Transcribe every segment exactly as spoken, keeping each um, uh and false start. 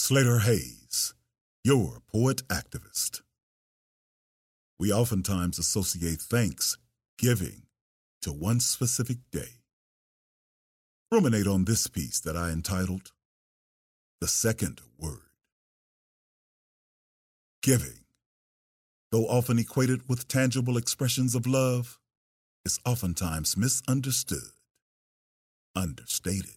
Slater Hayes, your poet activist. We oftentimes associate thanksgiving to one specific day. Ruminate on this piece that I entitled, The Second Word. Giving, though often equated with tangible expressions of love, is oftentimes misunderstood, understated.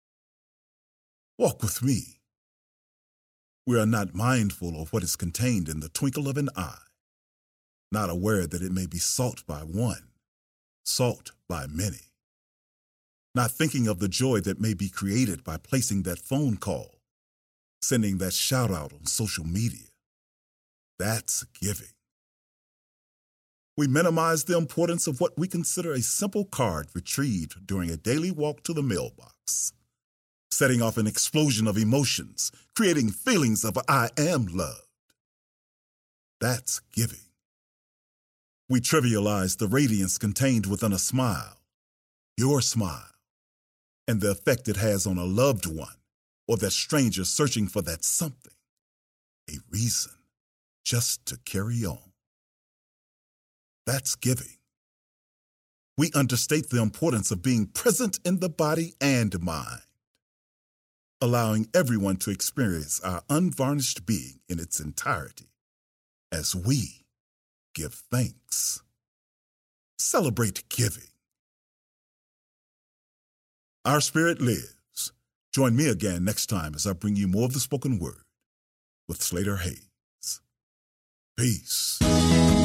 Walk with me. We are not mindful of what is contained in the twinkle of an eye, not aware that it may be sought by one, sought by many. Not thinking of the joy that may be created by placing that phone call, sending that shout out on social media. That's giving. We minimize the importance of what we consider a simple card retrieved during a daily walk to the mailbox, setting off an explosion of emotions, creating feelings of I am loved. That's giving. We trivialize the radiance contained within a smile, your smile, and the effect it has on a loved one or that stranger searching for that something, a reason just to carry on. That's giving. We understate the importance of being present in the body and mind, allowing everyone to experience our unvarnished being in its entirety as we give thanks. Celebrate giving. Our spirit lives. Join me again next time as I bring you more of the spoken word with Slater Hayes. Peace.